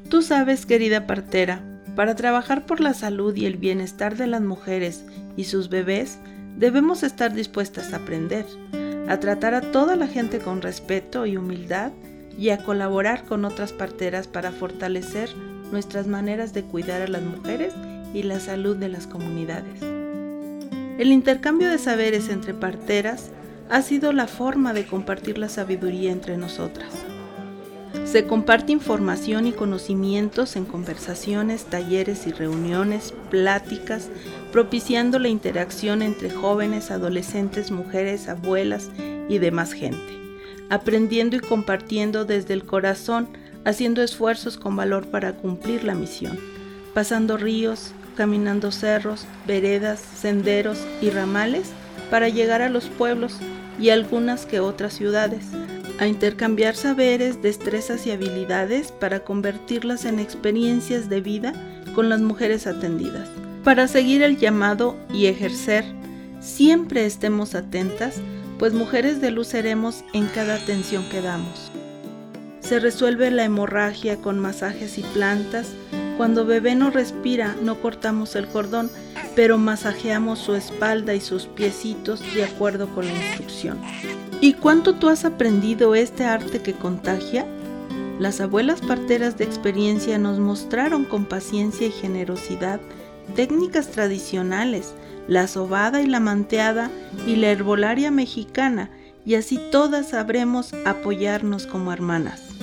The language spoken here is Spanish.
Tú sabes, querida partera, para trabajar por la salud y el bienestar de las mujeres y sus bebés, debemos estar dispuestas a aprender, a tratar a toda la gente con respeto y humildad y a colaborar con otras parteras para fortalecer nuestras maneras de cuidar a las mujeres y la salud de las comunidades. El intercambio de saberes entre parteras ha sido la forma de compartir la sabiduría entre nosotras. Se comparte información y conocimientos en conversaciones, talleres y reuniones, pláticas, propiciando la interacción entre jóvenes, adolescentes, mujeres, abuelas y demás gente, aprendiendo y compartiendo desde el corazón, haciendo esfuerzos con valor para cumplir la misión, pasando ríos, caminando cerros, veredas, senderos y ramales para llegar a los pueblos y algunas que otras ciudades, a intercambiar saberes, destrezas y habilidades para convertirlas en experiencias de vida con las mujeres atendidas. Para seguir el llamado y ejercer, siempre estemos atentas, pues mujeres de luz seremos en cada atención que damos. Se resuelve la hemorragia con masajes y plantas. Cuando bebé no respira, no cortamos el cordón, pero masajeamos su espalda y sus piecitos de acuerdo con la instrucción. ¿Y cuánto tú has aprendido este arte que contagia? Las abuelas parteras de experiencia nos mostraron con paciencia y generosidad técnicas tradicionales, la sobada y la manteada y la herbolaria mexicana, y así todas sabremos apoyarnos como hermanas.